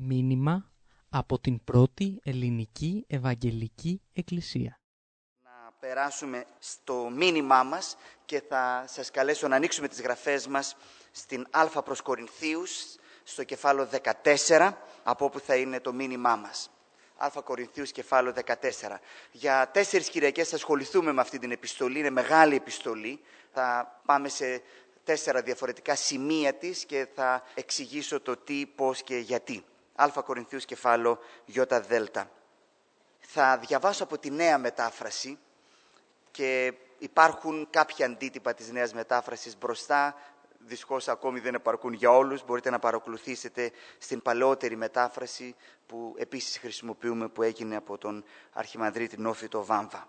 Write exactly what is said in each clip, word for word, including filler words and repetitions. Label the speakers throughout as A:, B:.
A: Μήνυμα από την πρώτη ελληνική Ευαγγελική Εκκλησία.
B: Να περάσουμε στο μήνυμά μας και θα σας καλέσω να ανοίξουμε τις γραφές μας στην Α προς Κορινθίους, στο κεφάλαιο δεκατέσσερα, από όπου θα είναι το μήνυμά μας. Α Κορινθίους, κεφάλαιο δεκατέσσερα. Για τέσσερις Κυριακές θα ασχοληθούμε με αυτή την επιστολή, είναι μεγάλη επιστολή. Θα πάμε σε τέσσερα διαφορετικά σημεία της και θα εξηγήσω το τι, πώς και γιατί. Α Κορινθίους, κεφάλαιο Ι Δ. Θα διαβάσω από τη νέα μετάφραση και υπάρχουν κάποια αντίτυπα της νέας μετάφρασης μπροστά. Δυστυχώς ακόμη δεν επαρκούν για όλους. Μπορείτε να παρακολουθήσετε στην παλαιότερη μετάφραση που επίσης χρησιμοποιούμε, που έγινε από τον Αρχιμανδρίτη Νόφιτο Βάμβα.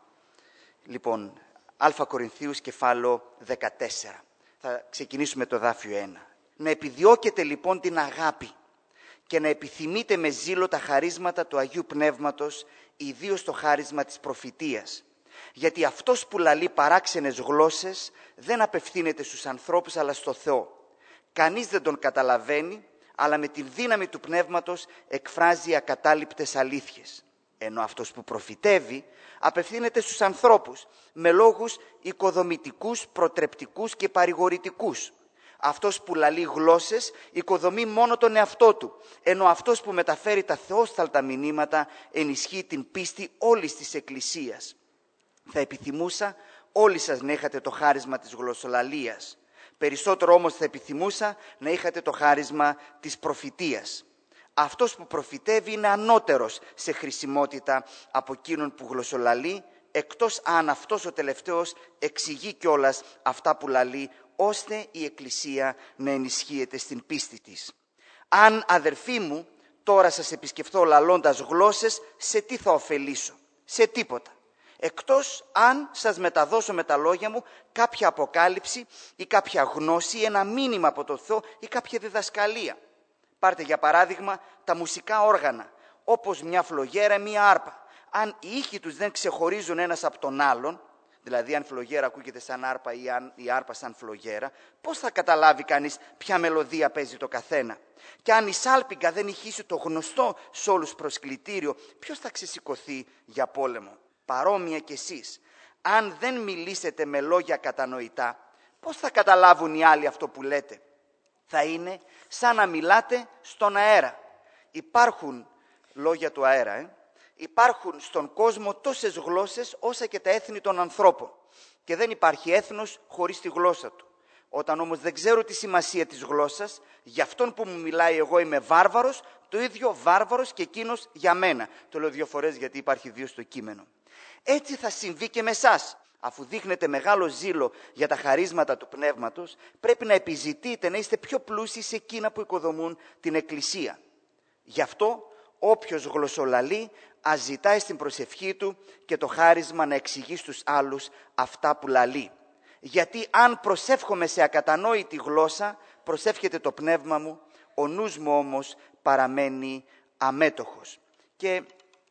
B: Λοιπόν, Α Κορινθίους, κεφάλαιο δεκατέσσερα. Θα ξεκινήσουμε το εδάφιο ένα. Να επιδιώκετε λοιπόν την αγάπη και να επιθυμείτε με ζήλο τα χαρίσματα του Αγίου Πνεύματος, ιδίως το χάρισμα της προφητείας. Γιατί αυτός που λαλεί παράξενες γλώσσες δεν απευθύνεται στους ανθρώπους αλλά στο Θεό. Κανείς δεν τον καταλαβαίνει, αλλά με τη δύναμη του Πνεύματος εκφράζει ακατάληπτες αλήθειες. Ενώ αυτός που προφητεύει απευθύνεται στους ανθρώπους με λόγους οικοδομητικούς, προτρεπτικούς και παρηγορητικούς. Αυτός που λαλεί γλώσσες οικοδομεί μόνο τον εαυτό του, ενώ αυτός που μεταφέρει τα θεόσταλτα μηνύματα ενισχύει την πίστη όλης της Εκκλησίας. Θα επιθυμούσα όλοι σας να είχατε το χάρισμα της γλωσσολαλίας. Περισσότερο όμως θα επιθυμούσα να είχατε το χάρισμα της προφητείας. Αυτός που προφητεύει είναι ανώτερος σε χρησιμότητα από εκείνον που γλωσσολαλεί, εκτός αν αυτός ο τελευταίος εξηγεί κιόλας αυτά που λαλεί, ώστε η Εκκλησία να ενισχύεται στην πίστη της. Αν, αδερφοί μου, τώρα σας επισκεφθώ λαλώντας γλώσσες, σε τι θα ωφελήσω? Σε τίποτα. Εκτός αν σας μεταδώσω με τα λόγια μου κάποια αποκάλυψη ή κάποια γνώση, ένα μήνυμα από το Θεό ή κάποια διδασκαλία. Πάρτε για παράδειγμα τα μουσικά όργανα, όπως μια φλογέρα, μια άρπα. Αν οι ήχοι τους δεν ξεχωρίζουν ένας από τον άλλον, δηλαδή αν φλογέρα ακούγεται σαν άρπα ή αν η άρπα σαν φλογέρα, πώς θα καταλάβει κανείς ποια μελωδία παίζει το καθένα? Και αν η σάλπιγγα δεν ηχήσει το γνωστό σε όλους προσκλητήριο, ποιος θα ξεσηκωθεί για πόλεμο? Παρόμοια κι εσείς, αν δεν μιλήσετε με λόγια κατανοητά, πώς θα καταλάβουν οι άλλοι αυτό που λέτε? Θα είναι σαν να μιλάτε στον αέρα. Υπάρχουν λόγια του αέρα, ε? Υπάρχουν στον κόσμο τόσες γλώσσες όσα και τα έθνη των ανθρώπων. Και δεν υπάρχει έθνος χωρίς τη γλώσσα του. Όταν όμως δεν ξέρω τη σημασία της γλώσσας, για αυτόν που μου μιλάει εγώ είμαι βάρβαρος, το ίδιο βάρβαρος και εκείνος για μένα. Το λέω δύο φορές γιατί υπάρχει δύο στο κείμενο. Έτσι θα συμβεί και με εσάς. Αφού δείχνετε μεγάλο ζήλο για τα χαρίσματα του Πνεύματος, πρέπει να επιζητείτε να είστε πιο πλούσιοι σε εκείνα που οικοδομούν την Εκκλησία. Γι' αυτό όποιος γλωσσολαλεί ας ζητάει στην προσευχή του και το χάρισμα να εξηγεί στους άλλους αυτά που λαλεί. Γιατί αν προσεύχομαι σε ακατανόητη γλώσσα, προσεύχεται το πνεύμα μου, ο νους μου όμως παραμένει αμέτωχος. Και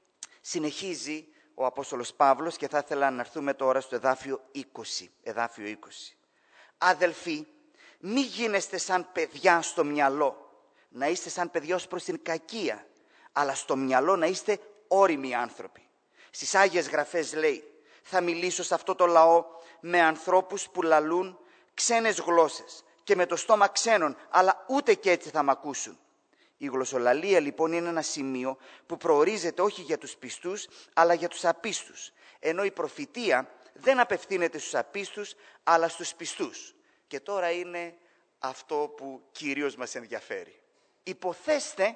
B: συνεχίζει ο Απόστολος Παύλος και θα ήθελα να έρθουμε τώρα στο εδάφιο είκοσι. Εδάφιο είκοσι. Αδελφοί, μη γίνεστε σαν παιδιά στο μυαλό, να είστε σαν παιδιά ως προς την κακία, αλλά στο μυαλό να είστε όριμοι άνθρωποι. Στις Άγιες Γραφές λέει, θα μιλήσω σε αυτό το λαό με ανθρώπους που λαλούν ξένες γλώσσες και με το στόμα ξένων, αλλά ούτε και έτσι θα μ' ακούσουν. Η γλωσσολαλία λοιπόν είναι ένα σημείο που προορίζεται όχι για τους πιστούς, αλλά για τους απίστους. Ενώ η προφητεία δεν απευθύνεται στους απίστους, αλλά στους πιστούς. Και τώρα είναι αυτό που κυρίως μας ενδιαφέρει. Υποθέστε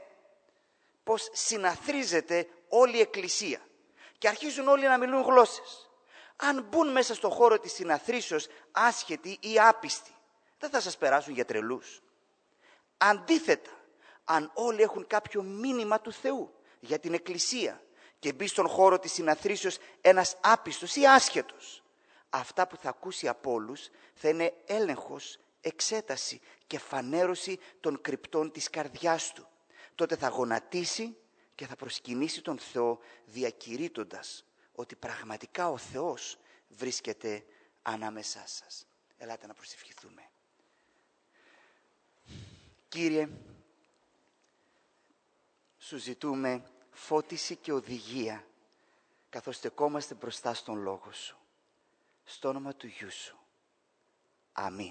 B: πως συναθρίζεται όλη η Εκκλησία και αρχίζουν όλοι να μιλούν γλώσσες. Αν μπουν μέσα στο χώρο της συναθρήσεως άσχετοι ή άπιστοι, δεν θα σας περάσουν για τρελούς. Αντίθετα, αν όλοι έχουν κάποιο μήνυμα του Θεού για την Εκκλησία και μπει στον χώρο της συναθρήσεως ένας άπιστος ή άσχετος, αυτά που θα ακούσει από όλους θα είναι έλεγχος, εξέταση και φανέρωση των κρυπτών της καρδιάς του. Τότε θα γονατίσει και θα προσκυνήσει τον Θεό διακηρύττοντας ότι πραγματικά ο Θεός βρίσκεται ανάμεσά σας. Ελάτε να προσευχηθούμε. Κύριε, σου ζητούμε φώτιση και οδηγία, καθώς στεκόμαστε μπροστά στον Λόγο σου. Στο όνομα του Γιού σου. Αμήν.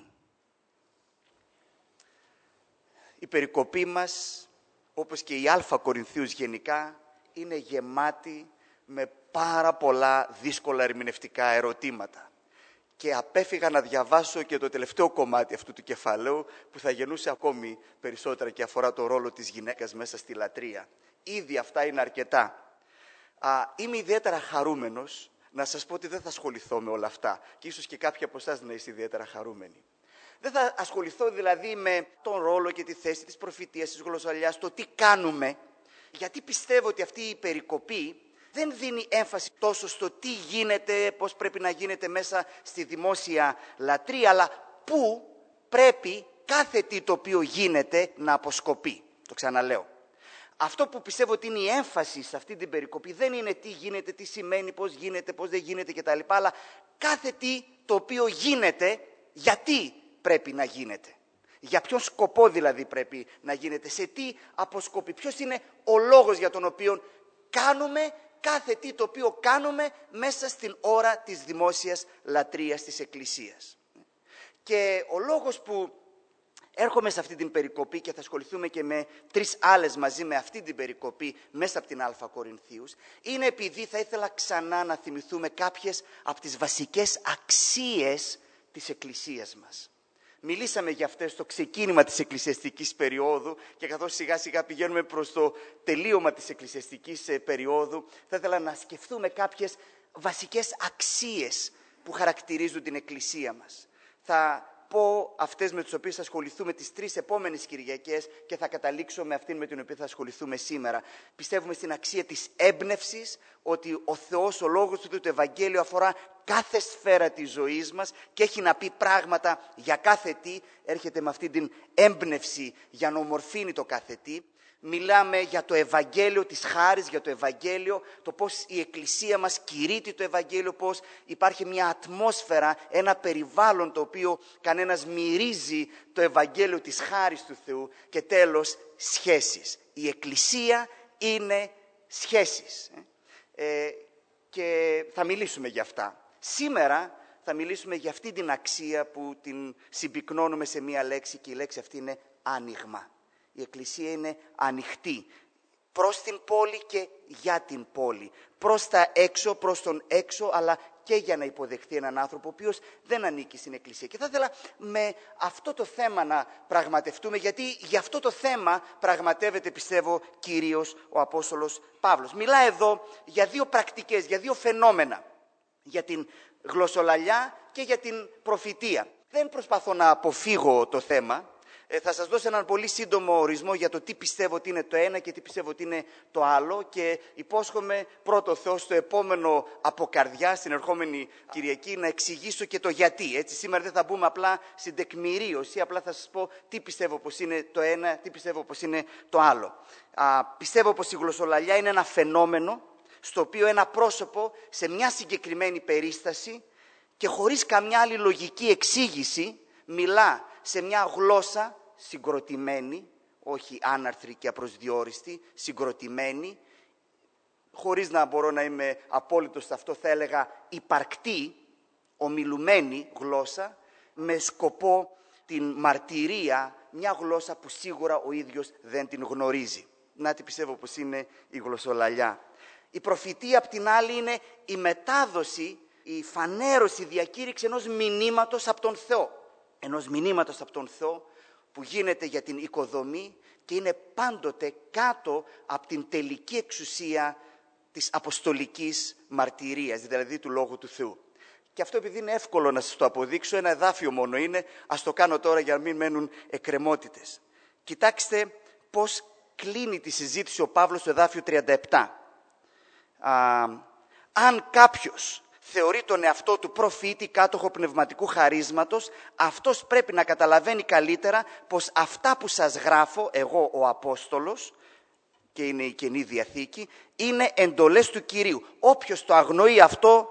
B: Η περικοπή μας, όπως και η Αλφα Κορινθίους γενικά, είναι γεμάτη με πάρα πολλά δύσκολα ερμηνευτικά ερωτήματα. Και απέφυγα να διαβάσω και το τελευταίο κομμάτι αυτού του κεφαλαίου, που θα γεννούσε ακόμη περισσότερα και αφορά το ρόλο της γυναίκας μέσα στη λατρεία. Ήδη αυτά είναι αρκετά. Α, είμαι ιδιαίτερα χαρούμενος να σας πω ότι δεν θα ασχοληθώ με όλα αυτά. Και ίσως και κάποιοι από εσάς να είστε ιδιαίτερα χαρούμενοι. Δεν θα ασχοληθώ δηλαδή με τον ρόλο και τη θέση της προφητείας, της γλωσσολιάς, το τι κάνουμε, γιατί πιστεύω ότι αυτή η περικοπή δεν δίνει έμφαση τόσο στο τι γίνεται, πώς πρέπει να γίνεται μέσα στη δημόσια λατρεία, αλλά πού πρέπει κάθε τι το οποίο γίνεται να αποσκοπεί. Το ξαναλέω. Αυτό που πιστεύω ότι είναι η έμφαση σε αυτή την περικοπή δεν είναι τι γίνεται, τι σημαίνει, πώς γίνεται, πώς δεν γίνεται κτλ. Αλλά κάθε τι το οποίο γίνεται, γιατί πρέπει να γίνεται. Για ποιον σκοπό δηλαδή πρέπει να γίνεται, σε τι αποσκοπεί, ποιος είναι ο λόγος για τον οποίο κάνουμε κάθε τι το οποίο κάνουμε μέσα στην ώρα της δημόσιας λατρείας της Εκκλησίας. Και ο λόγος που έρχομαι σε αυτή την περικοπή και θα ασχοληθούμε και με τρεις άλλες μαζί με αυτή την περικοπή μέσα από την Αλφα Κορινθίους, είναι επειδή θα ήθελα ξανά να θυμηθούμε κάποιες από τις βασικές αξίες της Εκκλησίας μας. Μιλήσαμε για αυτές στο ξεκίνημα της εκκλησιαστικής περίοδου και καθώς σιγά σιγά πηγαίνουμε προς το τελείωμα της εκκλησιαστικής περίοδου, θα ήθελα να σκεφτούμε κάποιες βασικές αξίες που χαρακτηρίζουν την Εκκλησία μας. Θα πω αυτές με τις οποίες θα ασχοληθούμε τις τρεις επόμενες Κυριακές και θα καταλήξω με αυτήν με την οποία θα ασχοληθούμε σήμερα. Πιστεύουμε στην αξία της έμπνευσης, ότι ο Θεός, ο Λόγος του Θεού, το Ευαγγέλιο αφορά κάθε σφαίρα της ζωής μας και έχει να πει πράγματα για κάθε τι, έρχεται με αυτή την έμπνευση για να ομορφύνει το κάθε τι. Μιλάμε για το Ευαγγέλιο της χάρης, για το Ευαγγέλιο, το πώς η Εκκλησία μας κηρύττει το Ευαγγέλιο, πώς υπάρχει μια ατμόσφαιρα, ένα περιβάλλον το οποίο κανένας μυρίζει το Ευαγγέλιο της χάρης του Θεού. Και τέλος, σχέσεις. Η Εκκλησία είναι σχέσεις. Ε, και θα μιλήσουμε για αυτά. Σήμερα θα μιλήσουμε για αυτή την αξία που την συμπυκνώνουμε σε μία λέξη και η λέξη αυτή είναι άνοιγμα. Η Εκκλησία είναι ανοιχτή προς την πόλη και για την πόλη. Προς τα έξω, προς τον έξω, αλλά και για να υποδεχθεί έναν άνθρωπο ο οποίος δεν ανήκει στην Εκκλησία. Και θα ήθελα με αυτό το θέμα να πραγματευτούμε, γιατί για αυτό το θέμα πραγματεύεται, πιστεύω, κυρίως ο Απόστολος Παύλος. Μιλά εδώ για δύο πρακτικές, για δύο φαινόμενα. Για την γλωσσολαλιά και για την προφητεία. Δεν προσπαθώ να αποφύγω το θέμα. Ε, θα σας δώσω έναν πολύ σύντομο ορισμό για το τι πιστεύω ότι είναι το ένα και τι πιστεύω ότι είναι το άλλο και υπόσχομαι πρώτο Θεό στο επόμενο από καρδιά, στην ερχόμενη Κυριακή, να εξηγήσω και το γιατί. Έτσι, σήμερα δεν θα μπούμε απλά στην τεκμηρίωση, απλά θα σας πω τι πιστεύω πως είναι το ένα, τι πιστεύω πως είναι το άλλο. Α, πιστεύω πως η γλωσσολαλιά είναι ένα φαινόμενο στο οποίο ένα πρόσωπο σε μια συγκεκριμένη περίσταση και χωρίς καμιά άλλη λογική εξήγηση μιλά σε μια γλώσσα συγκροτημένη, όχι άναρθρη και απροσδιόριστη, συγκροτημένη, χωρίς να μπορώ να είμαι απόλυτος σε αυτό, θα έλεγα υπαρκτή, ομιλουμένη γλώσσα, με σκοπό την μαρτυρία, μια γλώσσα που σίγουρα ο ίδιος δεν την γνωρίζει. Να τι πιστεύω πως είναι η γλωσσολαλιά. Η προφητεία απ' την άλλη είναι η μετάδοση, η φανέρωση, η διακήρυξη ενός μηνύματος από τον Θεό. Ενός μηνύματος από τον Θεό που γίνεται για την οικοδομή και είναι πάντοτε κάτω από την τελική εξουσία της αποστολικής μαρτυρίας, δηλαδή του Λόγου του Θεού. Και αυτό επειδή είναι εύκολο να σας το αποδείξω, ένα εδάφιο μόνο είναι, ας το κάνω τώρα για να μην μένουν εκκρεμότητες. Κοιτάξτε πώς κλείνει τη συζήτηση ο Παύλος στο εδάφιο τριάντα επτά. Α, αν κάποιος θεωρεί τον εαυτό του προφήτη, κάτοχο πνευματικού χαρίσματος, αυτός πρέπει να καταλαβαίνει καλύτερα πως αυτά που σας γράφω, εγώ ο Απόστολος, και είναι η Καινή Διαθήκη, είναι εντολές του Κυρίου. Όποιος το αγνοεί αυτό,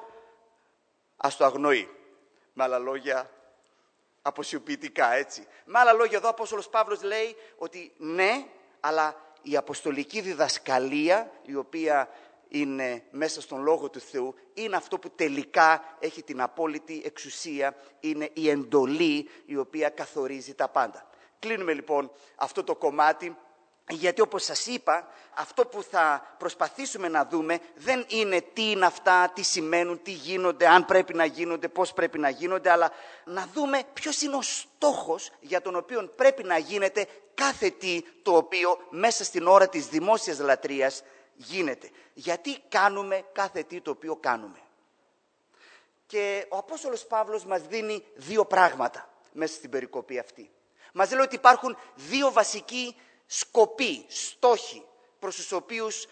B: ας το αγνοεί. Με άλλα λόγια, αποσιοποιητικά, έτσι. Με άλλα λόγια, εδώ ο Απόστολος Παύλος λέει ότι ναι, αλλά η αποστολική διδασκαλία, η οποία είναι μέσα στον Λόγο του Θεού, είναι αυτό που τελικά έχει την απόλυτη εξουσία, είναι η εντολή η οποία καθορίζει τα πάντα. Κλείνουμε λοιπόν αυτό το κομμάτι, γιατί όπως σας είπα, αυτό που θα προσπαθήσουμε να δούμε δεν είναι τι είναι αυτά, τι σημαίνουν, τι γίνονται, αν πρέπει να γίνονται, πώς πρέπει να γίνονται, αλλά να δούμε ποιος είναι ο στόχος για τον οποίο πρέπει να γίνεται κάθε τι το οποίο μέσα στην ώρα της δημόσιας λατρείας γίνεται. Γιατί κάνουμε κάθε τι το οποίο κάνουμε. Και ο Απόστολος Παύλος μας δίνει δύο πράγματα μέσα στην περικοπή αυτή. Μας λέει ότι υπάρχουν δύο βασικοί σκοποί, στόχοι προς τους οποίους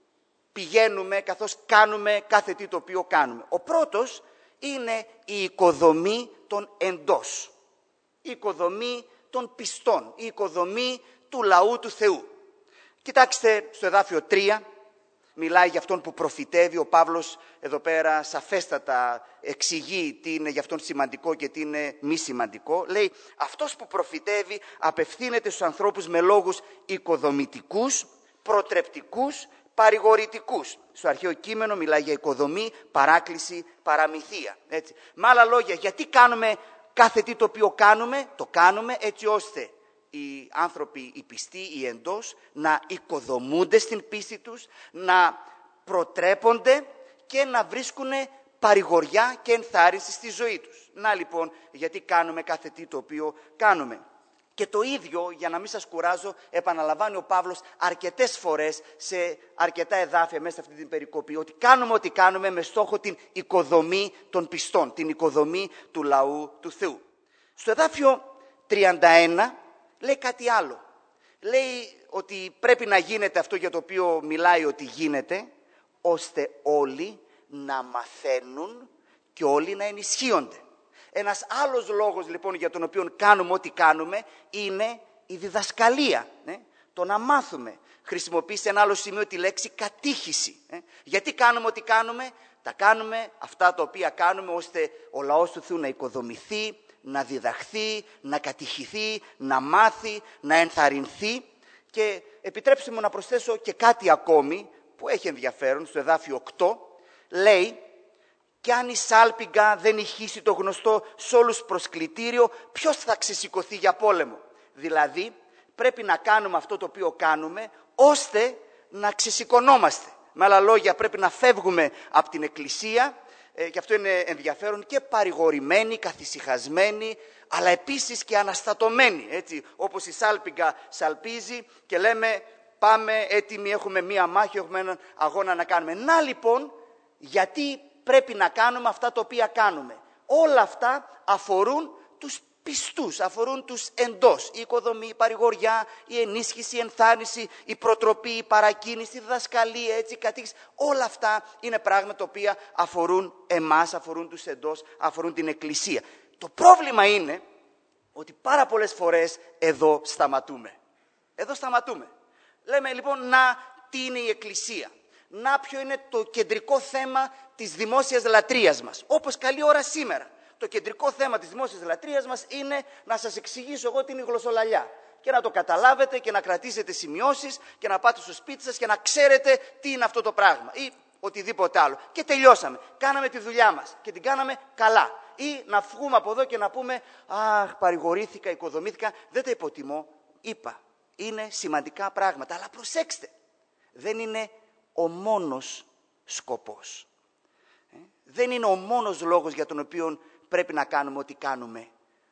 B: πηγαίνουμε καθώς κάνουμε κάθε τι το οποίο κάνουμε. Ο πρώτος είναι η οικοδομή των εντός, η οικοδομή των πιστών, η οικοδομή του λαού του Θεού. Κοιτάξτε στο εδάφιο τρία, μιλάει για αυτόν που προφητεύει. Ο Παύλος εδώ πέρα σαφέστατα εξηγεί τι είναι για αυτόν σημαντικό και τι είναι μη σημαντικό. Λέει, αυτός που προφητεύει απευθύνεται στους ανθρώπους με λόγους οικοδομητικούς, προτρεπτικούς, παρηγορητικούς. Στο αρχαίο κείμενο μιλάει για οικοδομή, παράκληση, παραμυθία. Έτσι. Με άλλα λόγια, γιατί κάνουμε κάθε τι το οποίο κάνουμε, το κάνουμε έτσι ώστε οι άνθρωποι, οι πιστοί, οι εντός, να οικοδομούνται στην πίστη τους, να προτρέπονται και να βρίσκουν παρηγοριά και ενθάρρυνση στη ζωή τους. Να λοιπόν, γιατί κάνουμε κάθε τι το οποίο κάνουμε. Και το ίδιο, για να μην σας κουράζω, επαναλαμβάνει ο Παύλος αρκετές φορές σε αρκετά εδάφια μέσα σε αυτή την περικοπή, ότι κάνουμε ό,τι κάνουμε με στόχο την οικοδομή των πιστών, την οικοδομή του λαού του Θεού. Στο εδάφιο τριάντα ένα λέει κάτι άλλο. Λέει ότι πρέπει να γίνεται αυτό για το οποίο μιλάει ότι γίνεται, ώστε όλοι να μαθαίνουν και όλοι να ενισχύονται. Ένας άλλος λόγος λοιπόν για τον οποίο κάνουμε ό,τι κάνουμε είναι η διδασκαλία, ε? το να μάθουμε. Χρησιμοποιεί σε ένα άλλο σημείο τη λέξη κατήχηση. Ε? Γιατί κάνουμε ό,τι κάνουμε? Τα κάνουμε αυτά τα οποία κάνουμε ώστε ο λαός του Θεού να οικοδομηθεί, να διδαχθεί, να κατηχηθεί, να μάθει, να ενθαρρυνθεί. Και επιτρέψτε μου να προσθέσω και κάτι ακόμη που έχει ενδιαφέρον. Στο εδάφιο οκτώ λέει, κι αν η σάλπιγγα δεν ηχήσει το γνωστό σ' όλους προσκλητήριο, ποιος θα ξεσηκωθεί για πόλεμο? Δηλαδή πρέπει να κάνουμε αυτό το οποίο κάνουμε ώστε να ξεσηκωνόμαστε. Με άλλα λόγια, πρέπει να φεύγουμε από την εκκλησία, ε, και αυτό είναι ενδιαφέρον, και παρηγορημένοι, καθησυχασμένοι, αλλά επίσης και αναστατωμένοι. Έτσι, όπως η σάλπιγγα σαλπίζει και λέμε πάμε έτοιμοι, έχουμε μία μάχη, έχουμε έναν αγώνα να κάνουμε. Να λοιπόν, γιατί πρέπει να κάνουμε αυτά τα οποία κάνουμε. Όλα αυτά αφορούν τους πιστούς, αφορούν τους εντός. Η οικοδομή, η παρηγοριά, η ενίσχυση, η ενθάρρυνση, η προτροπή, η παρακίνηση, η διδασκαλία, έτσι, η κατήχηση. Όλα αυτά είναι πράγματα τα οποία αφορούν εμάς, αφορούν τους εντός, αφορούν την εκκλησία. Το πρόβλημα είναι ότι πάρα πολλές φορές εδώ σταματούμε. Εδώ σταματούμε. Λέμε λοιπόν, να τι είναι η εκκλησία. Να ποιο είναι το κεντρικό θέμα της δημόσιας λατρείας μας. Όπως καλή ώρα σήμερα. Το κεντρικό θέμα της δημόσιας λατρείας μας είναι να σας εξηγήσω εγώ τι είναι η γλωσσολαλιά. Και να το καταλάβετε και να κρατήσετε σημειώσεις και να πάτε στο σπίτι σας και να ξέρετε τι είναι αυτό το πράγμα. Ή οτιδήποτε άλλο. Και τελειώσαμε. Κάναμε τη δουλειά μας και την κάναμε καλά. Ή να βγούμε από εδώ και να πούμε, αχ, παρηγορήθηκα, οικοδομήθηκα. Δεν τα υποτιμώ. Είπα. Είναι σημαντικά πράγματα. Αλλά προσέξτε. Δεν είναι ο μόνος σκοπός. Ε? Δεν είναι ο μόνος λόγος για τον οποίο πρέπει να κάνουμε ό,τι κάνουμε.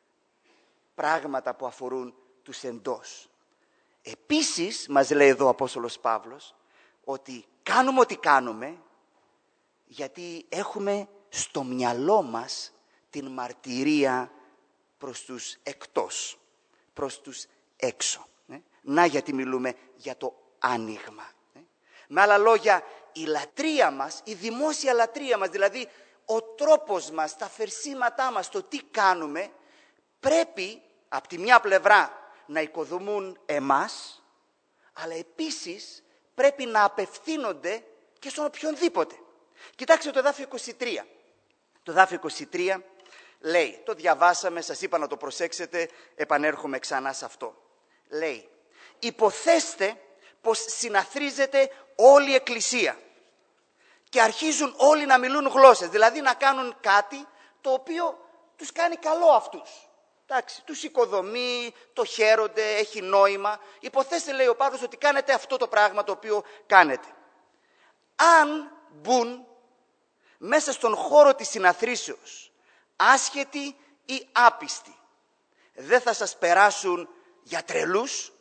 B: Πράγματα που αφορούν τους εντός. Επίσης, μας λέει εδώ ο Απόστολος Παύλος, ότι κάνουμε ό,τι κάνουμε γιατί έχουμε στο μυαλό μας την μαρτυρία προς τους εκτός, προς τους έξω. Ε? Να γιατί μιλούμε για το άνοιγμα. Με άλλα λόγια, η λατρεία μας, η δημόσια λατρεία μας, δηλαδή ο τρόπος μας, τα φερσίματά μας, το τι κάνουμε, πρέπει από τη μια πλευρά να οικοδομούν εμάς, αλλά επίσης πρέπει να απευθύνονται και στον οποιονδήποτε. Κοιτάξτε το εδάφιο είκοσι τρία. Το εδάφιο είκοσι τρία λέει, το διαβάσαμε, σας είπα να το προσέξετε, επανέρχομαι ξανά σε αυτό. Λέει, υποθέστε πως συναθρίζεται όλη η Εκκλησία και αρχίζουν όλοι να μιλούν γλώσσες, δηλαδή να κάνουν κάτι το οποίο τους κάνει καλό αυτούς. Εντάξει, τους οικοδομεί, το χαίρονται, έχει νόημα. Υποθέστε, λέει ο Παύλος, ότι κάνετε αυτό το πράγμα το οποίο κάνετε. Αν μπουν μέσα στον χώρο της συναθρήσεως άσχετοι ή άπιστοι, δεν θα σας περάσουν για τρελούς?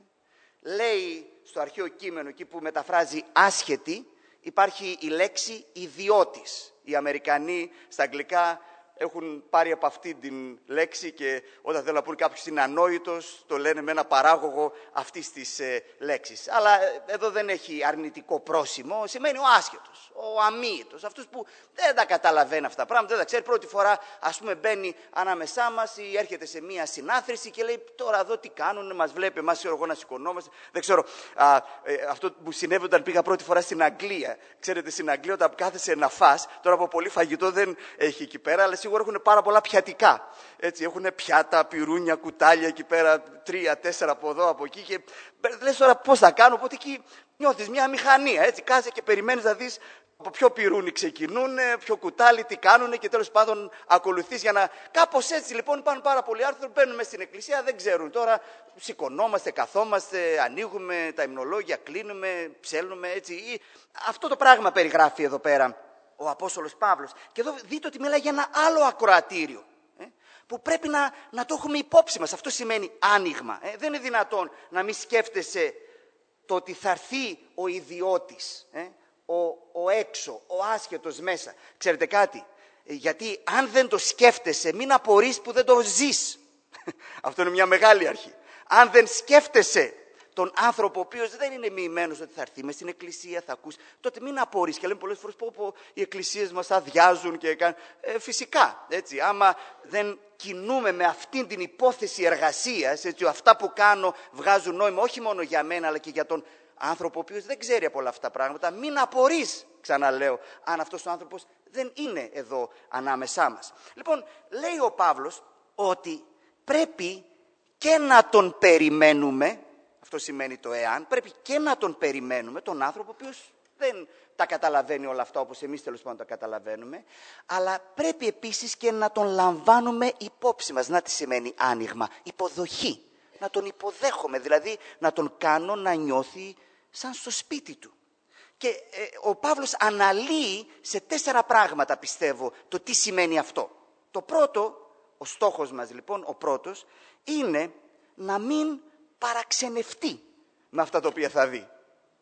B: Λέει στο αρχαίο κείμενο, εκεί που μεταφράζει άσχετη, υπάρχει η λέξη ιδιώτης. Οι Αμερικανοί στα αγγλικά έχουν πάρει από αυτή την λέξη και όταν θέλουν να πούν κάποιος είναι ανόητος, το λένε με ένα παράγωγο αυτής της ε, λέξης. Αλλά ε, εδώ δεν έχει αρνητικό πρόσημο, σημαίνει ο άσχετος, ο αμύητος, αυτός που δεν τα καταλαβαίνει αυτά τα πράγματα, δεν τα ξέρει. Πρώτη φορά, ας πούμε, μπαίνει ανάμεσά μας ή έρχεται σε μία συνάθρηση και λέει τώρα εδώ τι κάνουν, μας βλέπει, εμάς ξέρω εγώ να σηκωνόμαστε. Δεν ξέρω, α, ε, αυτό που συνέβη όταν πήγα πρώτη φορά στην Αγγλία. Ξέρετε, στην Αγγλία όταν κάθεσαι να φας, τώρα από πολύ φαγητό δεν έχει εκεί πέρα, αλλά σίγουρα έχουν πάρα πολλά πιατικά. Έτσι, έχουν πιάτα, πυρούνια, κουτάλια εκεί πέρα, τρία, τέσσερα από εδώ, από εκεί. Και λες τώρα πώς θα κάνω, οπότε εκεί νιώθεις μια μηχανία. Έτσι, κάθεσαι και περιμένεις να δεις από ποιο πυρούνι ξεκινούν, ποιο κουτάλι, τι κάνουν και τέλος πάντων ακολουθείς για να. Κάπως έτσι λοιπόν υπάρχουν πάρα πολλοί άνθρωποι, μπαίνουμε στην εκκλησία, δεν ξέρουν τώρα. Σηκωνόμαστε, καθόμαστε, ανοίγουμε τα υμνολόγια, κλείνουμε, ψέλνουμε έτσι. Αυτό το πράγμα περιγράφει εδώ πέρα ο Απόστολος Παύλος. Και εδώ δείτε ότι μιλάει για ένα άλλο ακροατήριο, ε, που πρέπει να, να το έχουμε υπόψη μας. Αυτό σημαίνει άνοιγμα. Ε. Δεν είναι δυνατόν να μην σκέφτεσαι το ότι θα έρθει ο ιδιώτης, ε, ο, ο έξω, ο άσχετος μέσα. Ξέρετε κάτι, ε, γιατί αν δεν το σκέφτεσαι, μην απορείς που δεν το ζεις. Αυτό είναι μια μεγάλη αρχή. Αν δεν σκέφτεσαι τον άνθρωπο ο οποίος δεν είναι μοιημένος ότι θα έρθει μες στην εκκλησία, θα ακούσει, τότε μην απορείς. Και λέμε πολλές φορές πω, πω, οι εκκλησίες μας αδειάζουν και κάνουν. Ε, φυσικά, έτσι, άμα δεν κινούμε με αυτήν την υπόθεση εργασίας, έτσι, αυτά που κάνω βγάζουν νόημα όχι μόνο για μένα αλλά και για τον άνθρωπο ο οποίος δεν ξέρει από όλα αυτά τα πράγματα, μην απορείς, ξαναλέω, αν αυτός ο άνθρωπος δεν είναι εδώ ανάμεσά μας. Λοιπόν, λέει ο Παύλος ότι πρέπει και να τον περιμένουμε. Αυτό σημαίνει το εάν. Πρέπει και να τον περιμένουμε, τον άνθρωπο ο οποίος δεν τα καταλαβαίνει όλα αυτά όπως εμείς τέλος πάντων τα καταλαβαίνουμε, αλλά πρέπει επίσης και να τον λαμβάνουμε υπόψη μας. Να τι σημαίνει άνοιγμα? Υποδοχή. Να τον υποδέχομαι, δηλαδή να τον κάνω να νιώθει σαν στο σπίτι του. Και ε, ο Παύλος αναλύει σε τέσσερα πράγματα, πιστεύω, το τι σημαίνει αυτό. Το πρώτο, ο στόχος μας λοιπόν, ο πρώτος, είναι να μην παραξενευτεί με αυτά τα οποία θα δει.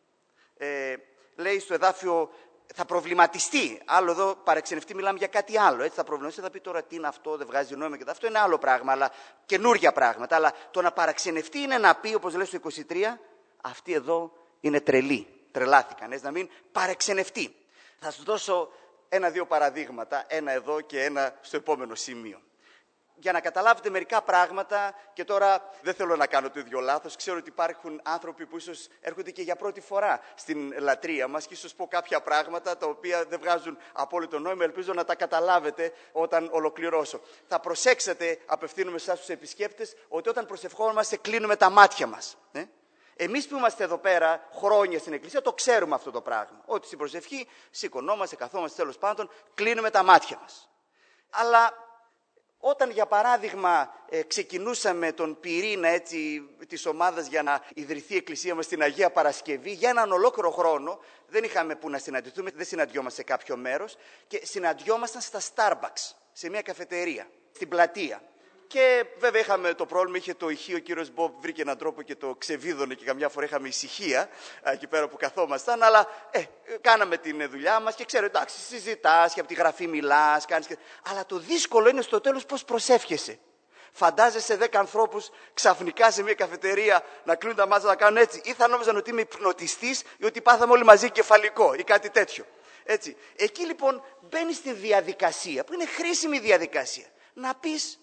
B: Ε, λέει στο εδάφιο θα προβληματιστεί. Άλλο εδώ παραξενευτεί, μιλάμε για κάτι άλλο. Έτσι θα προβληματιστεί, θα πει τώρα τι είναι αυτό, δεν βγάζει νόημα και αυτό είναι άλλο πράγμα, αλλά καινούργια πράγματα. Αλλά το να παραξενευτεί είναι να πει, όπως λέει στο είκοσι τρία, αυτοί εδώ είναι τρελοί. Τρελάθηκαν, έτσι, να μην παραξενευτεί. Θα σου δώσω ένα-δύο παραδείγματα, ένα εδώ και ένα στο επόμενο σημείο. Για να καταλάβετε μερικά πράγματα, και τώρα δεν θέλω να κάνω το ίδιο λάθος, ξέρω ότι υπάρχουν άνθρωποι που ίσως έρχονται και για πρώτη φορά στην λατρεία μας και ίσως πω κάποια πράγματα τα οποία δεν βγάζουν απόλυτο νόημα, ελπίζω να τα καταλάβετε όταν ολοκληρώσω. Θα προσέξετε, απευθύνουμε σε εσάς τους επισκέπτες, ότι όταν προσευχόμαστε κλείνουμε τα μάτια μας. Ε? Εμείς που είμαστε εδώ πέρα χρόνια στην εκκλησία το ξέρουμε αυτό το πράγμα. Ότι στην προσευχή σηκωνόμαστε, καθόμαστε τέλος πάντων, κλείνουμε τα μάτια μας. Αλλά όταν για παράδειγμα ε, ξεκινούσαμε τον πυρήνα έτσι, της ομάδας για να ιδρυθεί η εκκλησία μας στην Αγία Παρασκευή, για έναν ολόκληρο χρόνο δεν είχαμε που να συναντηθούμε, δεν συναντιόμαστε σε κάποιο μέρος και συναντιόμασταν στα Starbucks, σε μια καφετερία, στην πλατεία. Και βέβαια είχαμε το πρόβλημα, είχε το ηχείο, ο κύριος Μπομπ βρήκε έναν τρόπο και το ξεβίδωνε και καμιά φορά είχαμε ησυχία εκεί πέρα που καθόμασταν, αλλά ε, κάναμε την δουλειά μας και ξέρω, εντάξει, συζητάς και από τη γραφή μιλάς, κάνεις και... αλλά το δύσκολο είναι στο τέλος πώς προσεύχεσαι. Φαντάζεσαι δέκα ανθρώπους ξαφνικά σε μια καφετερία να κλείνουν τα μάτια να κάνουν έτσι, ή θα νόμιζαν ότι είμαι υπνοτιστής ή ότι πάθαμε όλοι μαζί κεφαλικό ή κάτι τέτοιο. Έτσι. Εκεί λοιπόν μπαίνει στη διαδικασία, που είναι χρήσιμη διαδικασία, να πεις.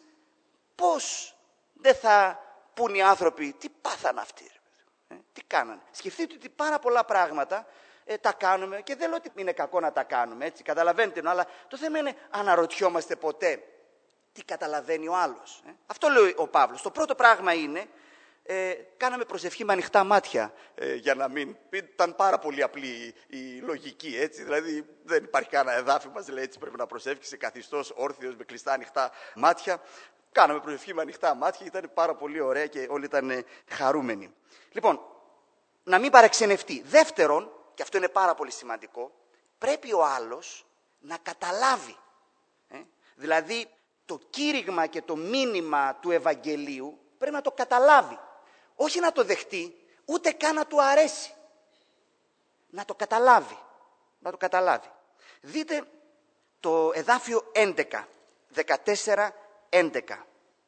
B: Πώς δεν θα πούν οι άνθρωποι, τι πάθαν αυτοί, ε, τι κάνανε. Σκεφτείτε ότι πάρα πολλά πράγματα ε, τα κάνουμε και δεν λέω ότι είναι κακό να τα κάνουμε, έτσι, καταλαβαίνετε, αλλά το θέμα είναι αναρωτιόμαστε ποτέ τι καταλαβαίνει ο άλλος. Ε. Αυτό λέει ο Παύλος. Το πρώτο πράγμα είναι Ε, κάναμε προσευχή με ανοιχτά μάτια, ε, για να μην... Ήταν πάρα πολύ απλή η, η λογική, έτσι. Δηλαδή δεν υπάρχει κανένα εδάφιο μας λέει έτσι πρέπει να προσεύχεσαι καθιστός, όρθιος, με κλειστά ανοιχτά μάτια. Κάναμε προσευχή με ανοιχτά μάτια, ήταν πάρα πολύ ωραία και όλοι ήταν χαρούμενοι. Λοιπόν, να μην παραξενευτεί. Δεύτερον, και αυτό είναι πάρα πολύ σημαντικό, πρέπει ο άλλος να καταλάβει. Ε? Δηλαδή, το κήρυγμα και το μήνυμα του Ευαγγελίου πρέπει να το καταλάβει. Όχι να το δεχτεί, ούτε καν να του αρέσει. Να το καταλάβει. Να το καταλάβει. Δείτε το εδάφιο έντεκα, δεκατέσσερα έντεκα.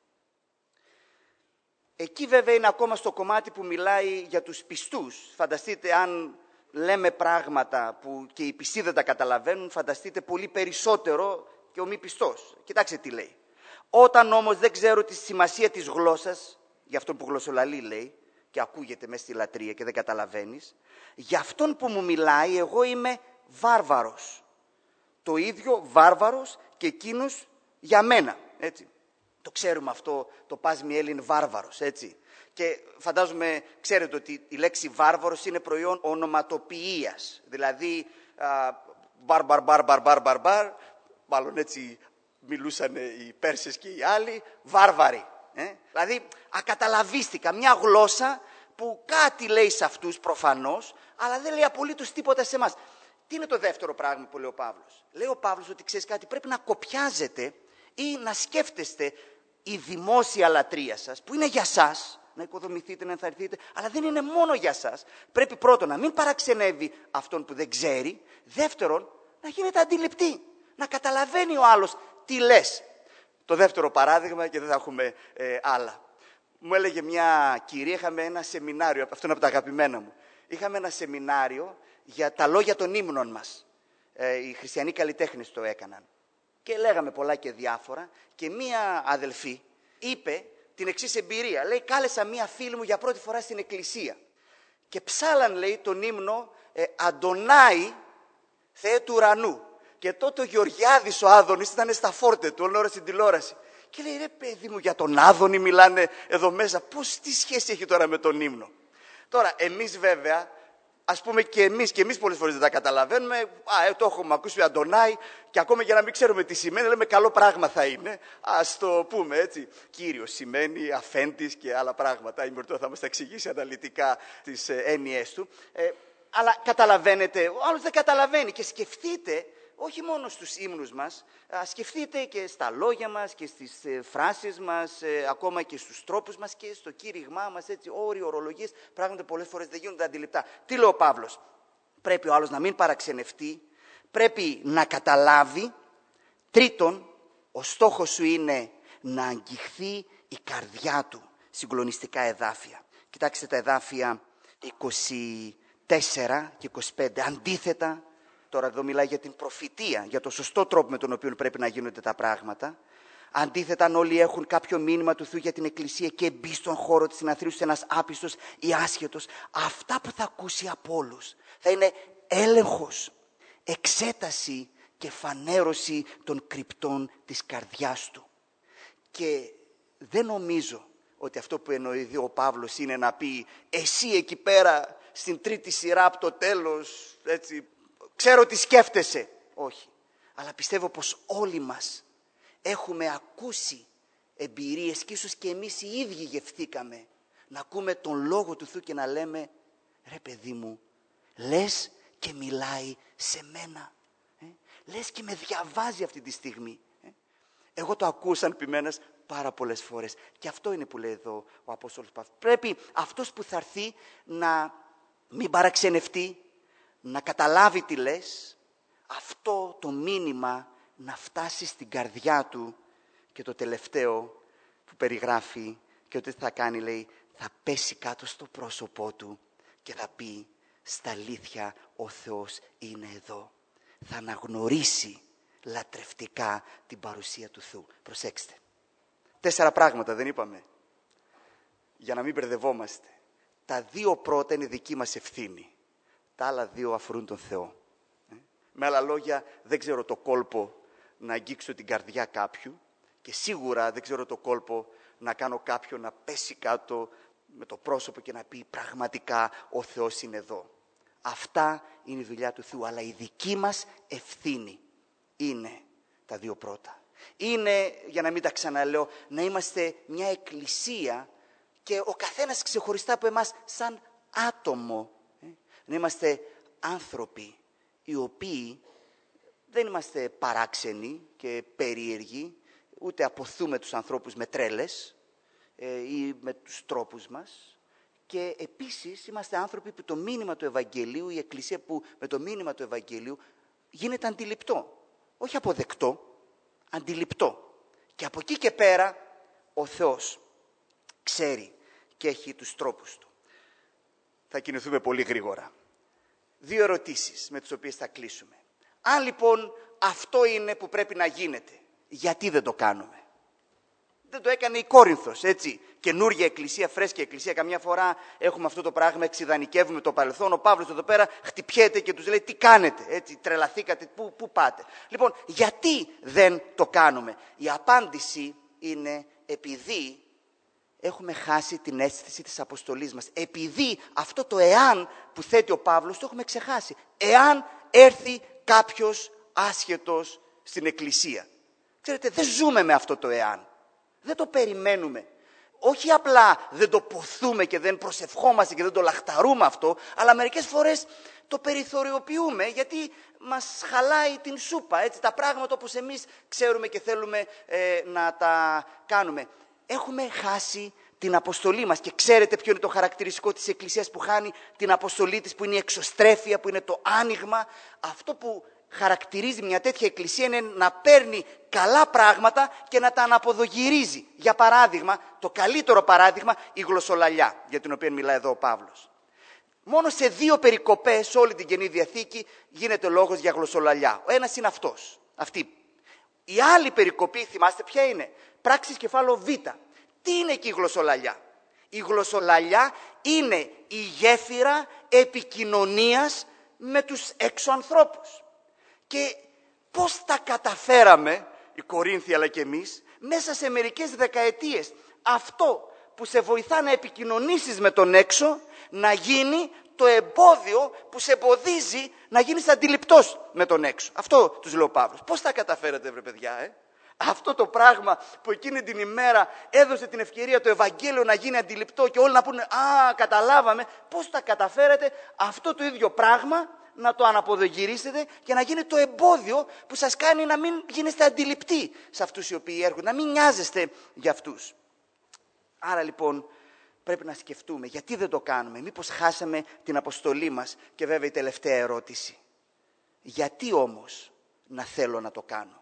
B: Εκεί βέβαια είναι ακόμα στο κομμάτι που μιλάει για τους πιστούς. Φανταστείτε αν λέμε πράγματα που και οι πιστοί δεν τα καταλαβαίνουν, φανταστείτε πολύ περισσότερο και ο μη πιστός. Κοιτάξτε τι λέει. Όταν όμως δεν ξέρω τη σημασία της γλώσσας, για αυτόν που γλωσσολαλεί λέει, και ακούγεται μέσα στη λατρεία και δεν καταλαβαίνεις, για αυτόν που μου μιλάει εγώ είμαι βάρβαρος. Το ίδιο βάρβαρος και εκείνος για μένα, έτσι. Το ξέρουμε αυτό, το πας μη Έλλην βάρβαρος, έτσι. Και φαντάζομαι, ξέρετε ότι η λέξη βάρβαρος είναι προϊόν ονοματοποιίας. Δηλαδή, μπαρ, μπαρ, μπαρ, μπαρ, μπαρ, μπαρ, μπαρ, μάλλον έτσι μιλούσαν οι Πέρσες και οι άλλοι, βάρβαροι. Ε? Δηλαδή, ακαταλαβίστηκα, μια γλώσσα που κάτι λέει σε αυτούς προφανώς, αλλά δεν λέει απολύτως τίποτα σε εμάς. Τι είναι το δεύτερο πράγμα που λέει ο Παύλος. Λέει ο Παύλος ότι ξέρεις κάτι, πρέπει να κοπιάζετε ή να σκέφτεστε η δημόσια λατρεία σας, που είναι για σας, να οικοδομηθείτε, να ενθαρρυνθείτε, αλλά δεν είναι μόνο για σας. Πρέπει πρώτον να μην παραξενεύει αυτόν που δεν ξέρει, δεύτερον να γίνεται αντιληπτή, να καταλαβαίνει ο άλλος τι λες. Το δεύτερο παράδειγμα και δεν θα έχουμε ε, άλλα. Μου έλεγε μια κυρία, είχαμε ένα σεμινάριο, αυτό είναι από τα αγαπημένα μου, είχαμε ένα σεμινάριο για τα λόγια των ύμνων μας. Ε, οι χριστιανοί καλλιτέχνες το έκαναν. Και λέγαμε πολλά και διάφορα και μία αδελφή είπε την εξής εμπειρία. Λέει, κάλεσα μία φίλη μου για πρώτη φορά στην εκκλησία και ψάλαν, λέει, τον ύμνο ε, «Αντωνάη, Θεέ του ουρανού». Και τότε ο Γεωργιάδης ο Άδωνης ήταν στα φόρτε του, όλη ώρα στην τηλεόραση. Και λέει, ρε παιδί μου, για τον Άδωνη μιλάνε εδώ μέσα. Πώς, τι σχέση έχει τώρα με τον ύμνο. Τώρα, εμείς βέβαια, ας πούμε και εμείς, και εμείς πολλές φορές δεν τα καταλαβαίνουμε. Α, ε, το έχουμε ακούσει Αντωνάη και ακόμα για να μην ξέρουμε τι σημαίνει, λέμε καλό πράγμα θα είναι. Ας το πούμε έτσι. Κύριος σημαίνει αφέντης και άλλα πράγματα. Η Μυρτώ θα μας τα εξηγήσει αναλυτικά τις ε, έννοιες του. Ε, αλλά καταλαβαίνετε, ο άλλος δεν καταλαβαίνει και σκεφτείτε, όχι μόνο στους ύμνους μας, α, σκεφτείτε και στα λόγια μας και στις ε, φράσεις μας, ε, ακόμα και στους τρόπους μας και στο κήρυγμά μας, έτσι, όροι, ορολογίες, πράγματα πολλές φορές δεν γίνονται αντιληπτά. Τι λέει ο Παύλος? Πρέπει ο άλλος να μην παραξενευτεί, πρέπει να καταλάβει. Τρίτον, ο στόχος σου είναι να αγγιχθεί η καρδιά του. Συγκλονιστικά εδάφια. Κοιτάξτε τα εδάφια είκοσι τέσσερα και είκοσι πέντε. Αντίθετα, τώρα εδώ μιλάει για την προφητεία, για το σωστό τρόπο με τον οποίο πρέπει να γίνονται τα πράγματα. Αντίθετα, αν όλοι έχουν κάποιο μήνυμα του Θεού για την Εκκλησία και μπει στον χώρο της συναθρήσεως ένας άπιστος ή άσχετος, αυτά που θα ακούσει από όλους θα είναι έλεγχος, εξέταση και φανέρωση των κρυπτών της καρδιάς του. Και δεν νομίζω ότι αυτό που εννοεί ο Παύλος είναι να πει εσύ εκεί πέρα στην τρίτη σειρά από το τέλος, έτσι, ξέρω τι σκέφτεσαι. Όχι. Αλλά πιστεύω πως όλοι μας έχουμε ακούσει εμπειρίες και ίσως και εμείς οι ίδιοι γευθήκαμε να ακούμε τον Λόγο του Θεού και να λέμε ρε παιδί μου, λες και μιλάει σε μένα. Ε? Λες και με διαβάζει αυτή τη στιγμή. Ε? Εγώ το ακούω σαν ποιμένας πάρα πολλές φορές. Και αυτό είναι που λέει εδώ ο Απόστολος Παύλος. Πρέπει αυτός που θα έρθει να μην παραξενευτεί, να καταλάβει τι λες, αυτό το μήνυμα να φτάσει στην καρδιά του. Και το τελευταίο που περιγράφει και ότι θα κάνει, λέει, θα πέσει κάτω στο πρόσωπό του και θα πει στα αλήθεια ο Θεός είναι εδώ. Θα αναγνωρίσει λατρευτικά την παρουσία του Θεού. Προσέξτε. Τέσσερα πράγματα δεν είπαμε, για να μην μπερδευόμαστε. Τα δύο πρώτα είναι δική μας ευθύνη. Τα άλλα δύο αφορούν τον Θεό. Με άλλα λόγια, δεν ξέρω το κόλπο να αγγίξω την καρδιά κάποιου και σίγουρα δεν ξέρω το κόλπο να κάνω κάποιον να πέσει κάτω με το πρόσωπο και να πει πραγματικά ο Θεός είναι εδώ. Αυτά είναι η δουλειά του Θεού, αλλά η δική μας ευθύνη είναι τα δύο πρώτα. Είναι, για να μην τα ξαναλέω, να είμαστε μια εκκλησία και ο καθένας ξεχωριστά από εμάς σαν άτομο. Ε? Να είμαστε άνθρωποι οι οποίοι δεν είμαστε παράξενοι και περίεργοι, ούτε αποθούμε τους ανθρώπους με τρέλες ε, ή με τους τρόπους μας. Και επίσης είμαστε άνθρωποι που το μήνυμα του Ευαγγελίου, η εκκλησία που με το μήνυμα του Ευαγγελίου γίνεται αντιληπτό. Όχι αποδεκτό, αντιληπτό. Και από εκεί και πέρα ο Θεός ξέρει και έχει τους τρόπους του. Θα κινηθούμε πολύ γρήγορα. Δύο ερωτήσεις με τις οποίες θα κλείσουμε. Αν λοιπόν αυτό είναι που πρέπει να γίνεται, γιατί δεν το κάνουμε? Δεν το έκανε η Κόρινθος, έτσι. Καινούργια εκκλησία, φρέσκια εκκλησία. Καμιά φορά έχουμε αυτό το πράγμα, εξιδανικεύουμε το παρελθόν. Ο Παύλος εδώ πέρα χτυπιέται και τους λέει τι κάνετε, έτσι, τρελαθήκατε, πού, πού πάτε. Λοιπόν, γιατί δεν το κάνουμε? Η απάντηση είναι επειδή έχουμε χάσει την αίσθηση της αποστολής μας. Επειδή αυτό το εάν που θέτει ο Παύλος το έχουμε ξεχάσει. Εάν έρθει κάποιος άσχετος στην εκκλησία. Ξέρετε, δεν ζούμε με αυτό το εάν. Δεν το περιμένουμε. Όχι απλά δεν το ποθούμε και δεν προσευχόμαστε και δεν το λαχταρούμε αυτό, αλλά μερικές φορές το περιθωριοποιούμε γιατί μας χαλάει την σούπα, έτσι, τα πράγματα όπως εμείς ξέρουμε και θέλουμε ε, να τα κάνουμε. Έχουμε χάσει την αποστολή μας και ξέρετε ποιο είναι το χαρακτηριστικό της Εκκλησίας που χάνει την αποστολή της, που είναι η εξωστρέφεια, που είναι το άνοιγμα. Αυτό που χαρακτηρίζει μια τέτοια εκκλησία είναι να παίρνει καλά πράγματα και να τα αναποδογυρίζει. Για παράδειγμα, το καλύτερο παράδειγμα, η γλωσσολαλιά, για την οποία μιλάει εδώ ο Παύλος. Μόνο σε δύο περικοπές όλη την Καινή Διαθήκη γίνεται λόγος για γλωσσολαλιά. Ο ένας είναι αυτός, αυτή. Η άλλη περικοπή, θυμάστε ποια είναι? Πράξεις κεφάλαιο Β. Τι είναι εκεί η γλωσσολαλιά? Η γλωσσολαλιά είναι η γέφυρα επικοινωνίας με τους έξω ανθρώπους. Και πώς τα καταφέραμε, οι Κορίνθιοι αλλά και εμείς, μέσα σε μερικές δεκαετίες, αυτό που σε βοηθά να επικοινωνήσεις με τον έξω, να γίνει το εμπόδιο που σε εμποδίζει να γίνεις αντιληπτός με τον έξω. Αυτό τους λέει ο Παύλος. Πώς τα καταφέρατε, βρε παιδιά, ε? Αυτό το πράγμα που εκείνη την ημέρα έδωσε την ευκαιρία το Ευαγγέλιο να γίνει αντιληπτό και όλοι να πούνε «Α, καταλάβαμε», πώς τα καταφέρατε αυτό το ίδιο πράγμα να το αναποδογυρίσετε και να γίνει το εμπόδιο που σας κάνει να μην γίνεστε αντιληπτοί σε αυτούς οι οποίοι έρχονται, να μην νοιάζεστε για αυτούς. Άρα λοιπόν πρέπει να σκεφτούμε γιατί δεν το κάνουμε, μήπως χάσαμε την αποστολή μας? Και βέβαια η τελευταία ερώτηση, γιατί όμως να θέλω να το κάνω?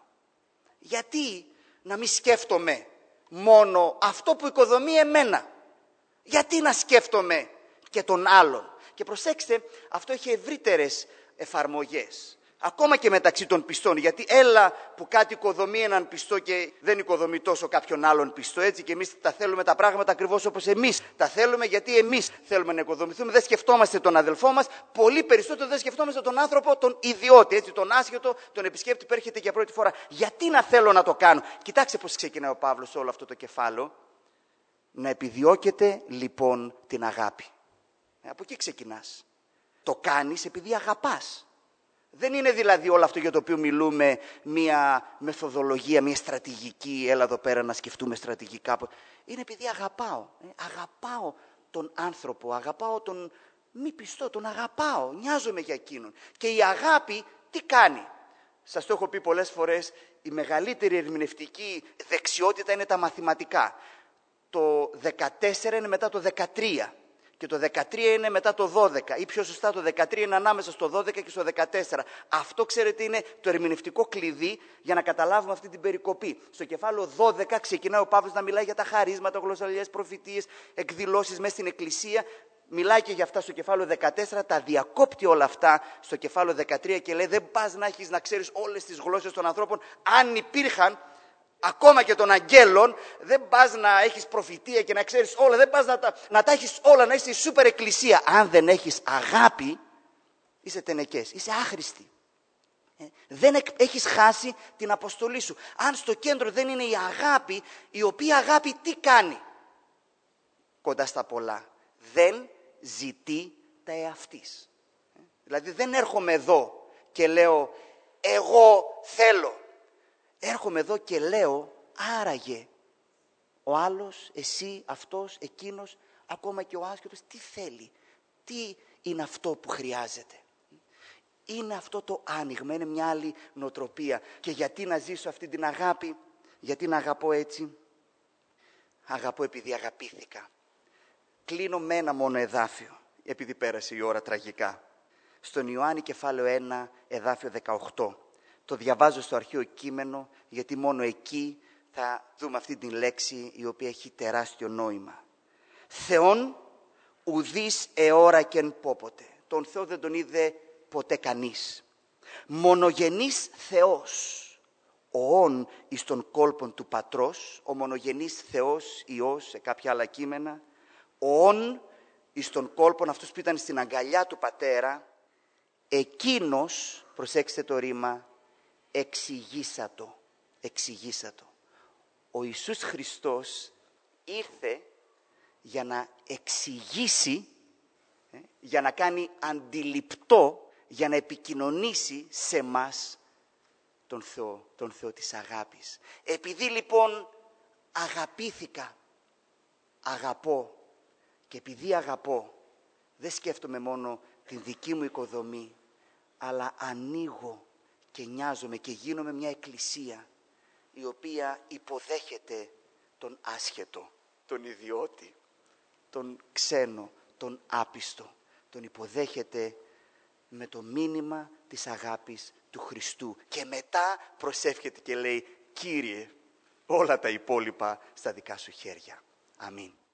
B: Γιατί να μην σκέφτομαι μόνο αυτό που οικοδομεί εμένα? Γιατί να σκέφτομαι και τον άλλον? Και προσέξτε, αυτό έχει ευρύτερες εφαρμογές. Ακόμα και μεταξύ των πιστών. Γιατί έλα που κάτι οικοδομεί έναν πιστό και δεν οικοδομεί τόσο κάποιον άλλον πιστό, έτσι, και εμείς τα θέλουμε τα πράγματα ακριβώς όπως εμείς τα θέλουμε, γιατί εμείς θέλουμε να οικοδομηθούμε. Δεν σκεφτόμαστε τον αδελφό μας, πολύ περισσότερο δεν σκεφτόμαστε τον άνθρωπο, τον ιδιώτη, έτσι, τον άσχετο, τον επισκέπτη που έρχεται για πρώτη φορά. Γιατί να θέλω να το κάνω? Κοιτάξτε πώς ξεκινάει ο Παύλος όλο αυτό το κεφάλαιο. Να επιδιώκεται λοιπόν την αγάπη. Από εκεί ξεκινάς. Το κάνεις επειδή αγαπάς. Δεν είναι δηλαδή όλο αυτό για το οποίο μιλούμε μια μεθοδολογία, μια στρατηγική, έλα εδώ πέρα να σκεφτούμε στρατηγικά. Είναι επειδή αγαπάω. Ε, αγαπάω τον άνθρωπο, αγαπάω τον μη πιστό, τον αγαπάω, νοιάζομαι για εκείνον. Και η αγάπη τι κάνει? Σας το έχω πει πολλές φορές, η μεγαλύτερη ερμηνευτική δεξιότητα είναι τα μαθηματικά. Το δεκατέσσερα είναι μετά το δεκατρία. Και το δεκατρία είναι μετά το δώδεκα, ή πιο σωστά το δεκατρία είναι ανάμεσα στο δώδεκα και στο δεκατέσσερα. Αυτό, ξέρετε, είναι το ερμηνευτικό κλειδί για να καταλάβουμε αυτή την περικοπή. Στο κεφάλαιο δώδεκα ξεκινάει ο Παύλος να μιλάει για τα χαρίσματα, γλωσσαλιές, προφητείες, εκδηλώσεις μέσα στην Εκκλησία. Μιλάει και για αυτά στο κεφάλαιο δεκατέσσερα, τα διακόπτει όλα αυτά στο κεφάλαιο δεκατρία και λέει δεν πας να έχεις να ξέρεις όλες τις γλώσσες των ανθρώπων, αν υπήρχαν. Ακόμα και των αγγέλων, δεν πας να έχεις προφητεία και να ξέρεις όλα, δεν πας να τα, να τα έχεις όλα, να είσαι η σούπερ εκκλησία. Αν δεν έχεις αγάπη, είσαι τενεκές, είσαι άχρηστη. Ε, δεν έχεις χάσει την αποστολή σου. Αν στο κέντρο δεν είναι η αγάπη, η οποία αγάπη τι κάνει? κοντά στα πολλά. Δεν ζητεί τα εαυτής. Δηλαδή δεν έρχομαι εδώ και λέω εγώ θέλω. Έρχομαι εδώ και λέω άραγε ο άλλος, εσύ, αυτός, εκείνος, ακόμα και ο άσχετος, τι θέλει, τι είναι αυτό που χρειάζεται. Είναι αυτό το άνοιγμα, είναι μια άλλη νοοτροπία. Και γιατί να ζήσω αυτή την αγάπη, γιατί να αγαπώ έτσι. Αγαπώ επειδή αγαπήθηκα. Κλείνω με ένα μόνο εδάφιο, επειδή πέρασε η ώρα τραγικά. Στον Ιωάννη κεφάλαιο ένα, εδάφιο δεκαοκτώ. Το διαβάζω στο αρχαίο κείμενο, γιατί μόνο εκεί θα δούμε αυτή την λέξη η οποία έχει τεράστιο νόημα. Θεόν ουδείς εώρακεν πόποτε. Τον Θεό δεν τον είδε ποτέ κανείς. Μονογενής Θεός, ο όν εις των κόλπων του Πατρός, ο μονογενής Θεός, Υιός, σε κάποια άλλα κείμενα, ο όν εις των κόλπων, αυτός που ήταν στην αγκαλιά του Πατέρα, εκείνος, προσέξτε το ρήμα, εξηγήσατο, εξηγήσατο. Ο Ιησούς Χριστός ήρθε για να εξηγήσει, ε, για να κάνει αντιληπτό, για να επικοινωνήσει σε μας τον Θεό, τον Θεό της αγάπης. Επειδή λοιπόν αγαπήθηκα, αγαπώ, και επειδή αγαπώ, δεν σκέφτομαι μόνο την δική μου οικοδομή, αλλά ανοίγω και νοιάζομαι και γίνομαι μια εκκλησία η οποία υποδέχεται τον άσχετο, τον ιδιώτη, τον ξένο, τον άπιστο. Τον υποδέχεται με το μήνυμα της αγάπης του Χριστού. Και μετά προσεύχεται και λέει, Κύριε, όλα τα υπόλοιπα στα δικά σου χέρια. Αμήν.